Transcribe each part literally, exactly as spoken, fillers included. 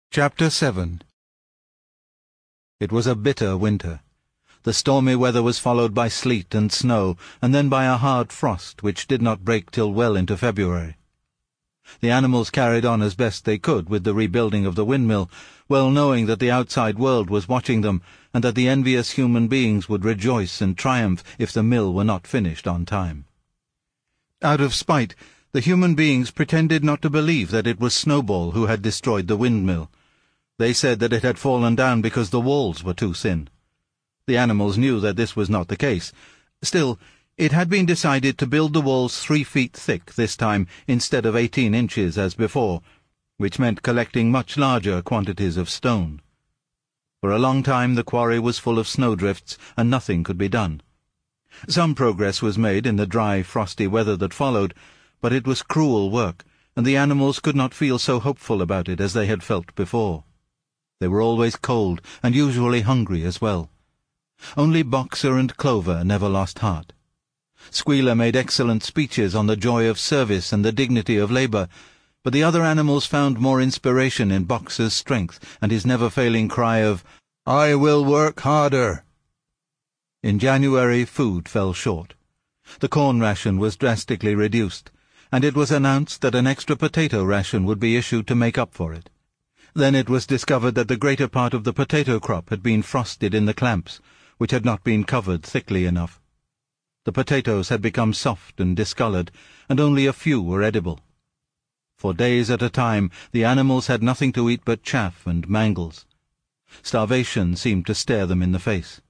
Chapter seven. It was a bitter winter. The stormy weather was followed by sleet and snow, and then by a hard frost which did not break till well into February. The animals carried on as best they could with the rebuilding of the windmill, well knowing that the outside world was watching them, and that the envious human beings would rejoice and triumph if the mill were not finished on time. Out of spite, the human beings pretended not to believe that it was Snowball who had destroyed the windmill. They said that it had fallen down because the walls were too thin. The animals knew that this was not the case. Still, it had been decided to build the walls three feet thick this time instead of eighteen inches as before, which meant collecting much larger quantities of stone. For a long time the quarry was full of snowdrifts, and nothing could be done. Some progress was made in the dry, frosty weather that followed, but it was cruel work, and the animals could not feel so hopeful about it as they had felt before. They were always cold, and usually hungry as well. Only Boxer and Clover never lost heart. Squealer made excellent speeches on the joy of service and the dignity of labor, but the other animals found more inspiration in Boxer's strength and his never-failing cry of, "I will work harder." In January, food fell short. The corn ration was drastically reduced, and it was announced that an extra potato ration would be issued to make up for it. Then it was discovered that the greater part of the potato crop had been frosted in the clamps, which had not been covered thickly enough. The potatoes had become soft and discolored, and only a few were edible. For days at a time the animals had nothing to eat but chaff and mangles. Starvation seemed to stare them in the face.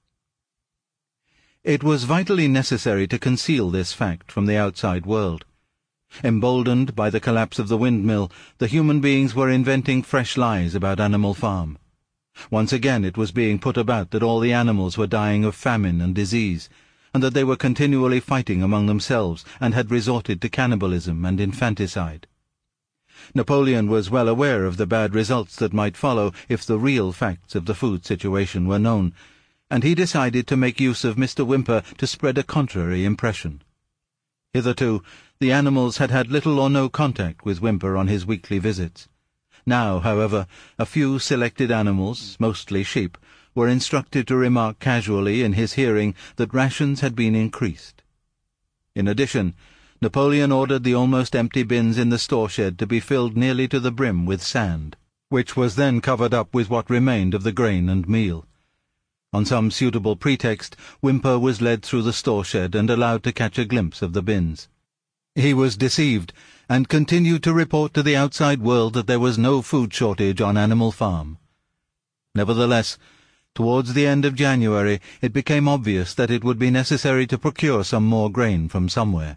It was vitally necessary to conceal this fact from the outside world. Emboldened by the collapse of the windmill, the human beings were inventing fresh lies about Animal Farm. Once again it was being put about that all the animals were dying of famine and disease, and that they were continually fighting among themselves and had resorted to cannibalism and infanticide. Napoleon was well aware of the bad results that might follow if the real facts of the food situation were known, and he decided to make use of Mister Whymper to spread a contrary impression. Hitherto, the animals had had little or no contact with Whymper on his weekly visits. Now, however, a few selected animals, mostly sheep, were instructed to remark casually in his hearing that rations had been increased. In addition, Napoleon ordered the almost empty bins in the store shed to be filled nearly to the brim with sand, which was then covered up with what remained of the grain and meal. On some suitable pretext, Whymper was led through the store shed and allowed to catch a glimpse of the bins. He was deceived, and continued to report to the outside world that there was no food shortage on Animal Farm. Nevertheless, towards the end of January, it became obvious that it would be necessary to procure some more grain from somewhere.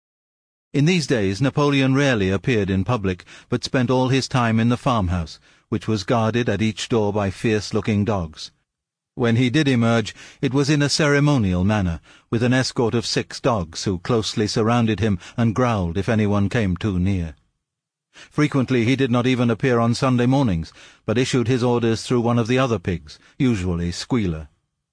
In these days Napoleon rarely appeared in public, but spent all his time in the farmhouse, which was guarded at each door by fierce-looking dogs. When he did emerge, it was in a ceremonial manner, with an escort of six dogs who closely surrounded him and growled if anyone came too near. Frequently he did not even appear on Sunday mornings, but issued his orders through one of the other pigs, usually Squealer.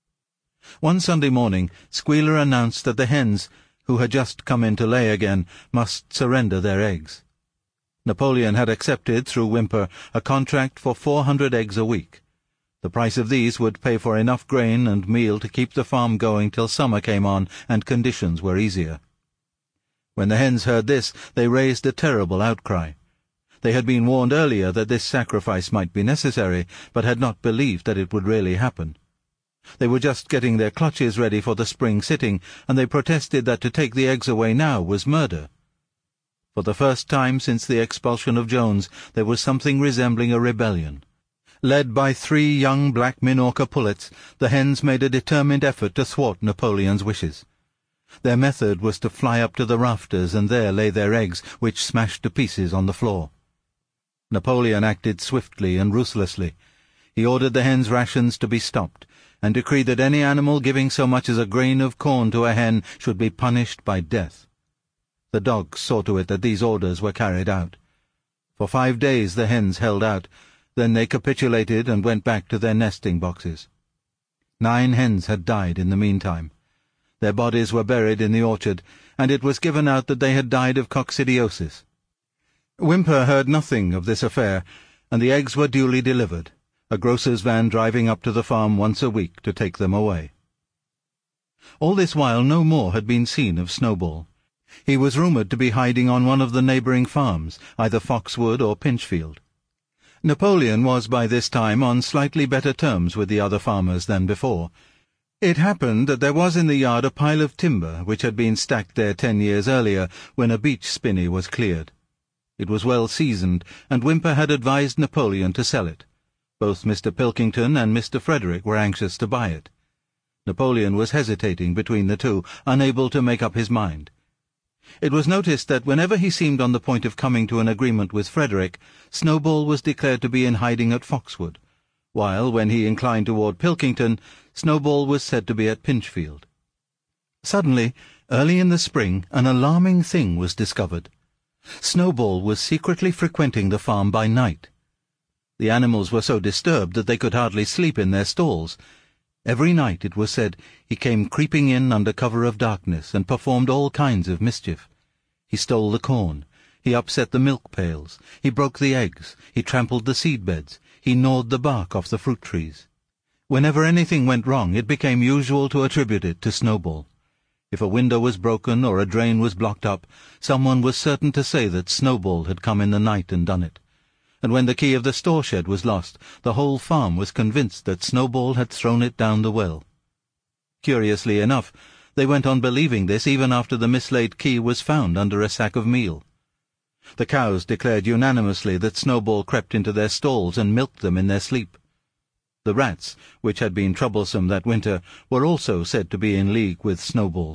One Sunday morning Squealer announced that the hens, who had just come in to lay again, must surrender their eggs. Napoleon had accepted, through Whymper, a contract for four hundred eggs a week. The price of these would pay for enough grain and meal to keep the farm going till summer came on and conditions were easier. When the hens heard this, they raised a terrible outcry. They had been warned earlier that this sacrifice might be necessary, but had not believed that it would really happen. They were just getting their clutches ready for the spring sitting, and they protested that to take the eggs away now was murder. For the first time since the expulsion of Jones, there was something resembling a rebellion. Led by three young black Minorca pullets, the hens made a determined effort to thwart Napoleon's wishes. Their method was to fly up to the rafters and there lay their eggs, which smashed to pieces on the floor. Napoleon acted swiftly and ruthlessly. He ordered the hens' rations to be stopped, and decreed that any animal giving so much as a grain of corn to a hen should be punished by death. The dogs saw to it that these orders were carried out. For five days the hens held out. Then they capitulated and went back to their nesting boxes. Nine hens had died in the meantime. Their bodies were buried in the orchard, and it was given out that they had died of coccidiosis. Whymper heard nothing of this affair, and the eggs were duly delivered, a grocer's van driving up to the farm once a week to take them away. All this while no more had been seen of Snowball. He was rumoured to be hiding on one of the neighbouring farms, either Foxwood or Pinchfield. Napoleon was by this time on slightly better terms with the other farmers than before. It happened that there was in the yard a pile of timber which had been stacked there ten years earlier, when a beech spinney was cleared. It was well seasoned, and Whymper had advised Napoleon to sell it. Both Mister Pilkington and Mister Frederick were anxious to buy it. Napoleon was hesitating between the two, unable to make up his mind. It was noticed that whenever he seemed on the point of coming to an agreement with Frederick, Snowball was declared to be in hiding at Foxwood, while, when he inclined toward Pilkington, Snowball was said to be at Pinchfield. Suddenly, early in the spring, an alarming thing was discovered. Snowball was secretly frequenting the farm by night. The animals were so disturbed that they could hardly sleep in their stalls. Every night, it was said, he came creeping in under cover of darkness and performed all kinds of mischief. He stole the corn, he upset the milk pails, he broke the eggs, he trampled the seed beds, he gnawed the bark off the fruit trees. Whenever anything went wrong, it became usual to attribute it to Snowball. If a window was broken or a drain was blocked up, someone was certain to say that Snowball had come in the night and done it. And when the key of the store-shed was lost, the whole farm was convinced that Snowball had thrown it down the well. Curiously enough, they went on believing this even after the mislaid key was found under a sack of meal. The cows declared unanimously that Snowball crept into their stalls and milked them in their sleep. The rats, which had been troublesome that winter, were also said to be in league with Snowball.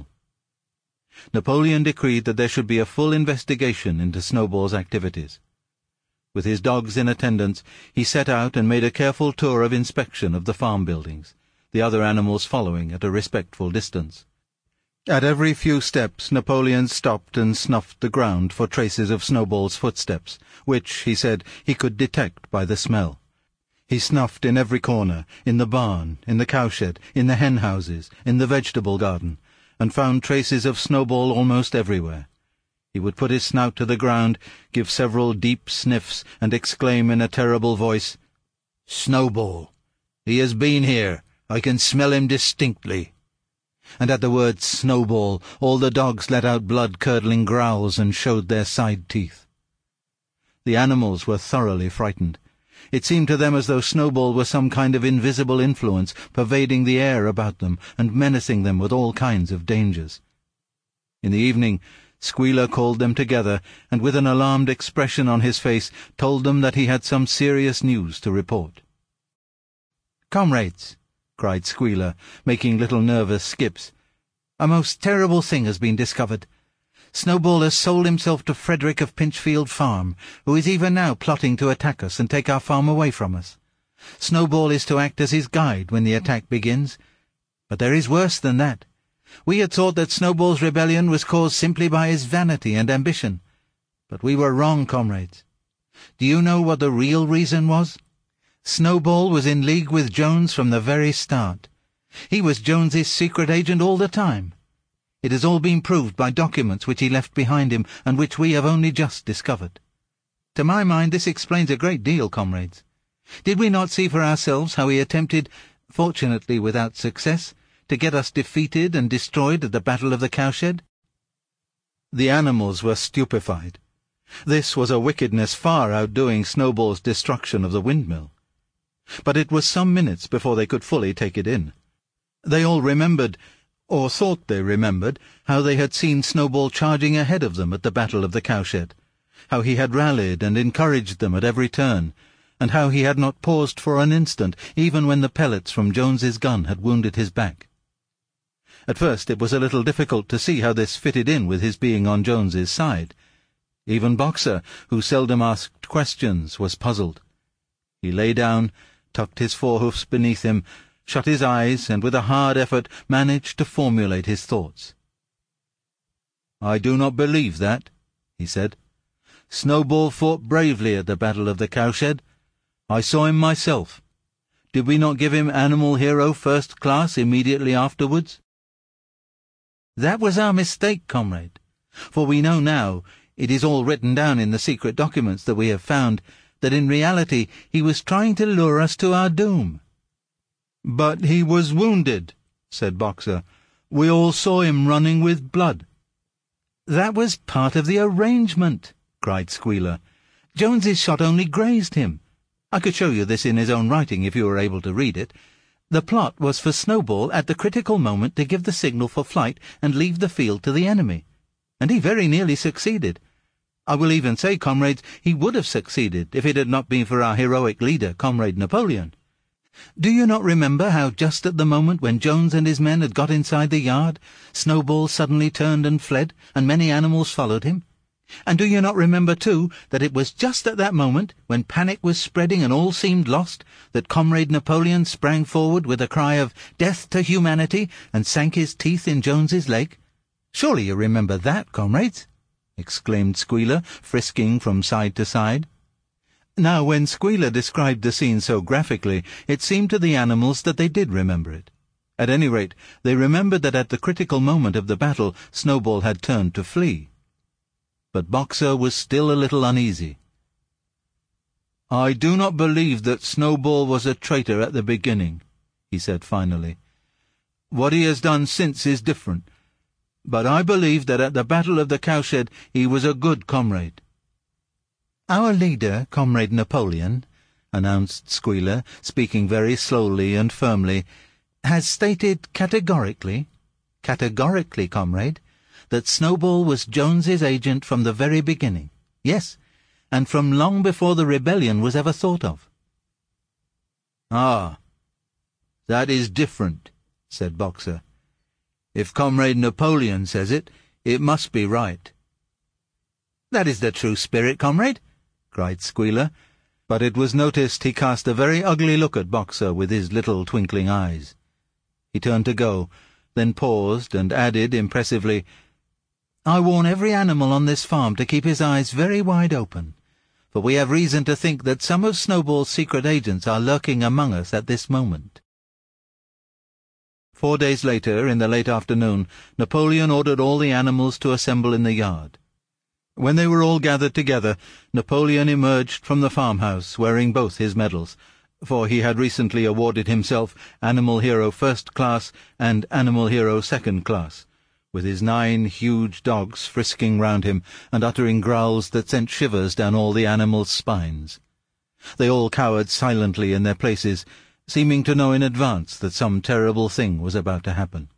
Napoleon decreed that there should be a full investigation into Snowball's activities. With his dogs in attendance, he set out and made a careful tour of inspection of the farm buildings, the other animals following at a respectful distance. At every few steps Napoleon stopped and snuffed the ground for traces of Snowball's footsteps, which, he said, he could detect by the smell. He snuffed in every corner, in the barn, in the cowshed, in the hen-houses, in the vegetable garden, and found traces of Snowball almost everywhere. He would put his snout to the ground, give several deep sniffs, and exclaim in a terrible voice, "Snowball! He has been here! I can smell him distinctly!" And at the word Snowball, all the dogs let out blood-curdling growls and showed their side teeth. The animals were thoroughly frightened. It seemed to them as though Snowball were some kind of invisible influence pervading the air about them and menacing them with all kinds of dangers. In the evening, Squealer called them together, and with an alarmed expression on his face told them that he had some serious news to report. "Comrades," cried Squealer, making little nervous skips, "a most terrible thing has been discovered. Snowball has sold himself to Frederick of Pinchfield Farm, who is even now plotting to attack us and take our farm away from us. Snowball is to act as his guide when the attack begins. But there is worse than that. We had thought that Snowball's rebellion was caused simply by his vanity and ambition. But we were wrong, comrades. Do you know what the real reason was? Snowball was in league with Jones from the very start. He was Jones's secret agent all the time. It has all been proved by documents which he left behind him and which we have only just discovered. To my mind this explains a great deal, comrades. Did we not see for ourselves how he attempted, fortunately without success, to get us defeated and destroyed at the Battle of the Cowshed?" The animals were stupefied. This was a wickedness far outdoing Snowball's destruction of the windmill. But it was some minutes before they could fully take it in. They all remembered, or thought they remembered, how they had seen Snowball charging ahead of them at the Battle of the Cowshed, how he had rallied and encouraged them at every turn, and how he had not paused for an instant, even when the pellets from Jones's gun had wounded his back. At first it was a little difficult to see how this fitted in with his being on Jones's side. Even Boxer, who seldom asked questions, was puzzled. He lay down, tucked his forehoofs beneath him, shut his eyes, and with a hard effort managed to formulate his thoughts. "I do not believe that," he said. "Snowball fought bravely at the Battle of the Cowshed. I saw him myself. Did we not give him Animal Hero First Class immediately afterwards?" "That was our mistake, comrade, for we know now, it is all written down in the secret documents that we have found, that in reality he was trying to lure us to our doom." "But he was wounded," said Boxer. "We all saw him running with blood." "That was part of the arrangement," cried Squealer. "Jones's shot only grazed him. I could show you this in his own writing if you were able to read it. The plot was for Snowball at the critical moment to give the signal for flight and leave the field to the enemy. And he very nearly succeeded. I will even say, comrades, he would have succeeded if it had not been for our heroic leader, Comrade Napoleon. Do you not remember how just at the moment when Jones and his men had got inside the yard, Snowball suddenly turned and fled, and many animals followed him? And do you not remember, too, that it was just at that moment, when panic was spreading and all seemed lost, that Comrade Napoleon sprang forward with a cry of "Death to humanity!" and sank his teeth in Jones's leg? Surely you remember that, comrades?" exclaimed Squealer, frisking from side to side. Now, when Squealer described the scene so graphically, it seemed to the animals that they did remember it. At any rate, they remembered that at the critical moment of the battle, Snowball had turned to flee. But Boxer was still a little uneasy. "I do not believe that Snowball was a traitor at the beginning," he said finally. "What he has done since is different. But I believe that at the Battle of the Cowshed he was a good comrade." "Our leader, Comrade Napoleon," announced Squealer, speaking very slowly and firmly, "has stated categorically, categorically, comrade, that Snowball was Jones's agent from the very beginning. Yes, and from long before the rebellion was ever thought of." "Ah, that is different," said Boxer. "If Comrade Napoleon says it, it must be right." "That is the true spirit, comrade," cried Squealer, but it was noticed he cast a very ugly look at Boxer with his little twinkling eyes. He turned to go, then paused and added impressively, "I warn every animal on this farm to keep his eyes very wide open, for we have reason to think that some of Snowball's secret agents are lurking among us at this moment." Four days later, in the late afternoon, Napoleon ordered all the animals to assemble in the yard. When they were all gathered together, Napoleon emerged from the farmhouse wearing both his medals, for he had recently awarded himself Animal Hero First Class and Animal Hero Second Class, with his nine huge dogs frisking round him and uttering growls that sent shivers down all the animals' spines. They all cowered silently in their places, seeming to know in advance that some terrible thing was about to happen.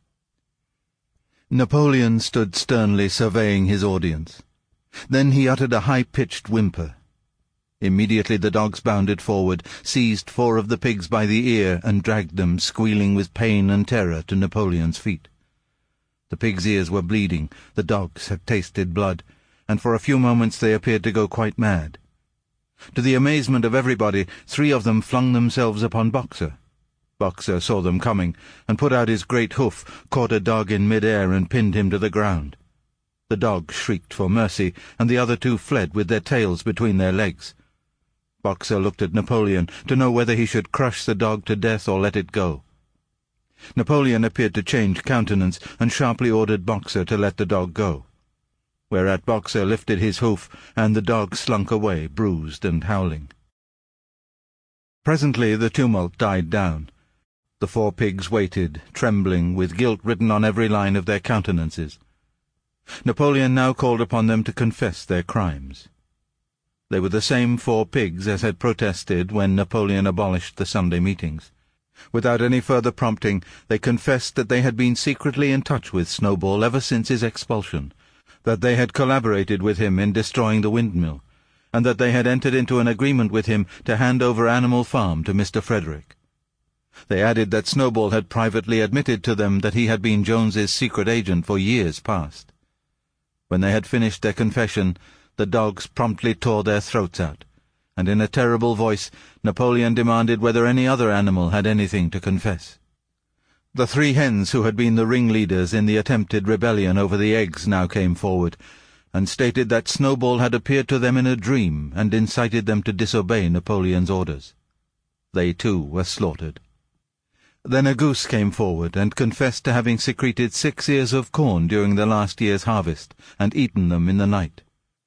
Napoleon stood sternly surveying his audience. Then he uttered a high-pitched whimper. Immediately the dogs bounded forward, seized four of the pigs by the ear, and dragged them, squealing with pain and terror, to Napoleon's feet. The pigs' ears were bleeding, the dogs had tasted blood, and for a few moments they appeared to go quite mad. To the amazement of everybody, three of them flung themselves upon Boxer. Boxer saw them coming, and put out his great hoof, caught a dog in mid-air, and pinned him to the ground. The dog shrieked for mercy, and the other two fled with their tails between their legs. Boxer looked at Napoleon to know whether he should crush the dog to death or let it go. Napoleon appeared to change countenance, and sharply ordered Boxer to let the dog go, whereat Boxer lifted his hoof, and the dog slunk away, bruised and howling. Presently the tumult died down. The four pigs waited, trembling, with guilt written on every line of their countenances. Napoleon now called upon them to confess their crimes. They were the same four pigs as had protested when Napoleon abolished the Sunday meetings. Without any further prompting, they confessed that they had been secretly in touch with Snowball ever since his expulsion, that they had collaborated with him in destroying the windmill, and that they had entered into an agreement with him to hand over Animal Farm to Mister Frederick. They added that Snowball had privately admitted to them that he had been Jones's secret agent for years past. When they had finished their confession, the dogs promptly tore their throats out, and in a terrible voice Napoleon demanded whether any other animal had anything to confess. The three hens who had been the ringleaders in the attempted rebellion over the eggs now came forward, and stated that Snowball had appeared to them in a dream and incited them to disobey Napoleon's orders. They too were slaughtered. Then a goose came forward and confessed to having secreted six ears of corn during the last year's harvest, and eaten them in the night.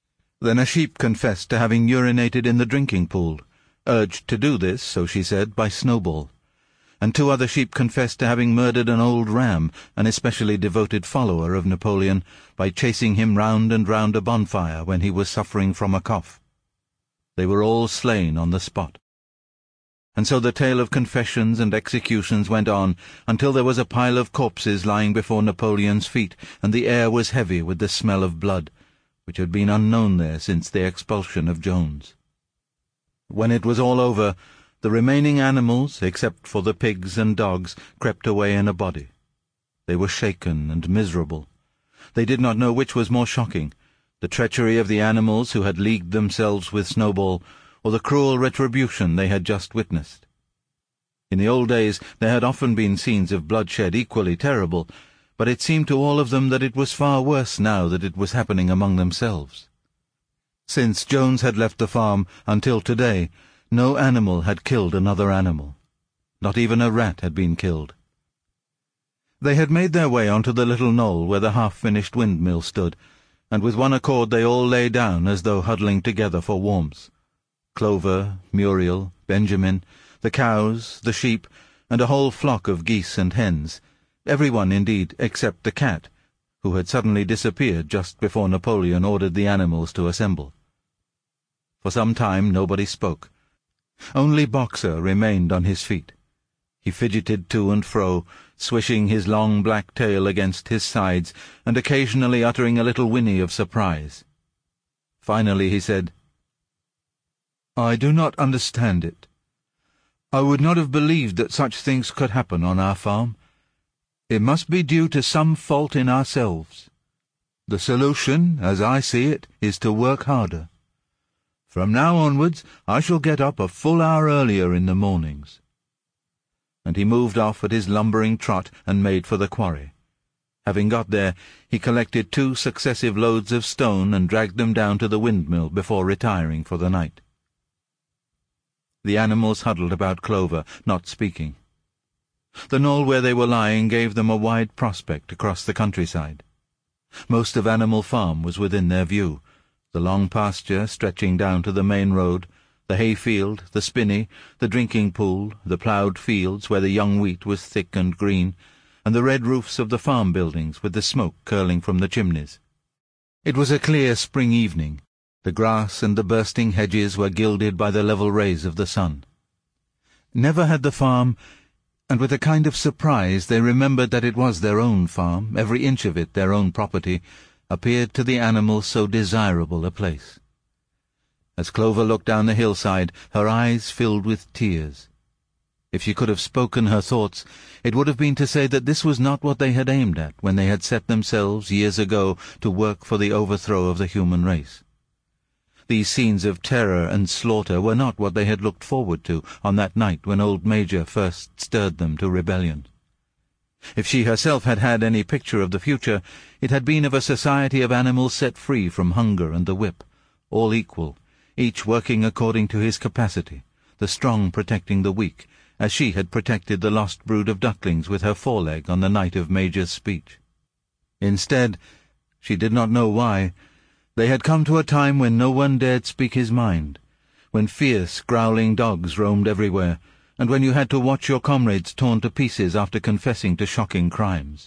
Then a sheep confessed to having urinated in the drinking pool, urged to do this, so she said, by Snowball. And two other sheep confessed to having murdered an old ram, an especially devoted follower of Napoleon, by chasing him round and round a bonfire when he was suffering from a cough. They were all slain on the spot. And so the tale of confessions and executions went on until there was a pile of corpses lying before Napoleon's feet, and the air was heavy with the smell of blood, which had been unknown there since the expulsion of Jones. When it was all over, the remaining animals, except for the pigs and dogs, crept away in a body. They were shaken and miserable. They did not know which was more shocking, the treachery of the animals who had leagued themselves with Snowball, or the cruel retribution they had just witnessed. In the old days there had often been scenes of bloodshed equally terrible, but it seemed to all of them that it was far worse now that it was happening among themselves. Since Jones had left the farm until today, no animal had killed another animal. Not even a rat had been killed. They had made their way onto the little knoll where the half-finished windmill stood, and with one accord they all lay down as though huddling together for warmth. Clover, Muriel, Benjamin, the cows, the sheep, and a whole flock of geese and hens, everyone indeed except the cat, who had suddenly disappeared just before Napoleon ordered the animals to assemble. For some time nobody spoke. Only Boxer remained on his feet. He fidgeted to and fro, swishing his long black tail against his sides, and occasionally uttering a little whinny of surprise. Finally he said, "I do not understand it. I would not have believed that such things could happen on our farm. It must be due to some fault in ourselves. The solution, as I see it, is to work harder. From now onwards I shall get up a full hour earlier in the mornings." And he moved off at his lumbering trot and made for the quarry. Having got there, he collected two successive loads of stone and dragged them down to the windmill before retiring for the night. The animals huddled about Clover, not speaking. The knoll where they were lying gave them a wide prospect across the countryside. Most of Animal Farm was within their view, the long pasture stretching down to the main road, the hayfield, the spinney, the drinking pool, the ploughed fields where the young wheat was thick and green, and the red roofs of the farm buildings with the smoke curling from the chimneys. It was a clear spring evening. The grass and the bursting hedges were gilded by the level rays of the sun. Never had the farm, and with a kind of surprise they remembered that it was their own farm, every inch of it their own property, appeared to the animals so desirable a place. As Clover looked down the hillside, her eyes filled with tears. If she could have spoken her thoughts, it would have been to say that this was not what they had aimed at when they had set themselves, years ago, to work for the overthrow of the human race. These scenes of terror and slaughter were not what they had looked forward to on that night when old Major first stirred them to rebellion. If she herself had had any picture of the future, it had been of a society of animals set free from hunger and the whip, all equal, each working according to his capacity, the strong protecting the weak, as she had protected the lost brood of ducklings with her foreleg on the night of Major's speech. Instead, she did not know why, they had come to a time when no one dared speak his mind, when fierce, growling dogs roamed everywhere, and when you had to watch your comrades torn to pieces after confessing to shocking crimes.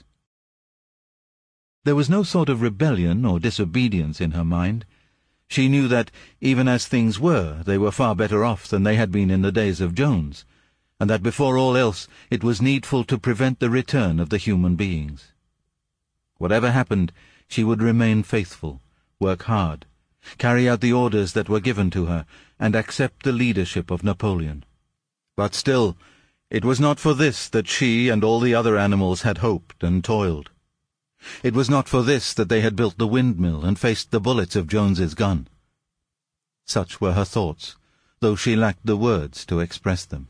There was no sort of rebellion or disobedience in her mind. She knew that, even as things were, they were far better off than they had been in the days of Jones, and that before all else it was needful to prevent the return of the human beings. Whatever happened, she would remain faithful, work hard, carry out the orders that were given to her, and accept the leadership of Napoleon. But still, it was not for this that she and all the other animals had hoped and toiled. It was not for this that they had built the windmill and faced the bullets of Jones's gun. Such were her thoughts, though she lacked the words to express them.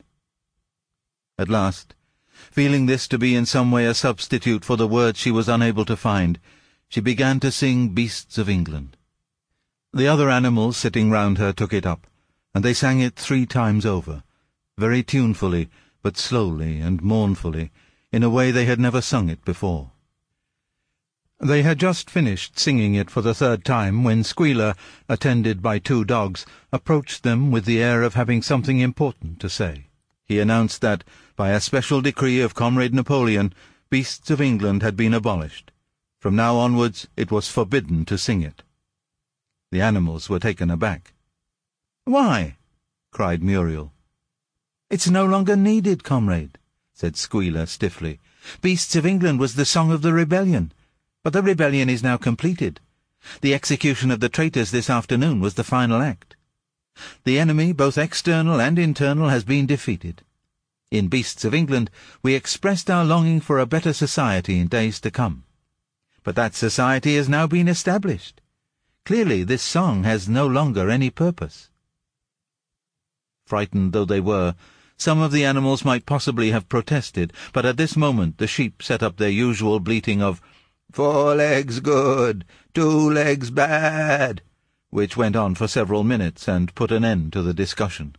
At last, feeling this to be in some way a substitute for the words she was unable to find, she began to sing Beasts of England. The other animals sitting round her took it up, and they sang it three times over, very tunefully, but slowly and mournfully, in a way they had never sung it before. They had just finished singing it for the third time when Squealer, attended by two dogs, approached them with the air of having something important to say. He announced that, by a special decree of Comrade Napoleon, Beasts of England had been abolished. From now onwards it was forbidden to sing it. The animals were taken aback. "Why?" cried Muriel. "It's no longer needed, comrade," said Squealer stiffly. "Beasts of England was the song of the rebellion, but the rebellion is now completed. The execution of the traitors this afternoon was the final act. The enemy, both external and internal, has been defeated. In Beasts of England we expressed our longing for a better society in days to come. But that society has now been established. Clearly this song has no longer any purpose." Frightened though they were, some of the animals might possibly have protested, but at this moment the sheep set up their usual bleating of "Four legs good, two legs bad," which went on for several minutes and put an end to the discussion.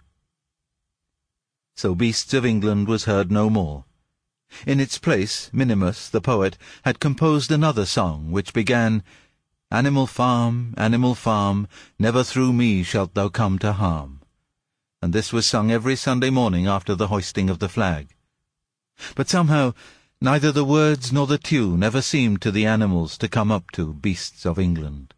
So Beasts of England was heard no more. In its place, Minimus, the poet, had composed another song, which began, "Animal farm, animal farm, never through me shalt thou come to harm," and this was sung every Sunday morning after the hoisting of the flag. But somehow neither the words nor the tune ever seemed to the animals to come up to Beasts of England.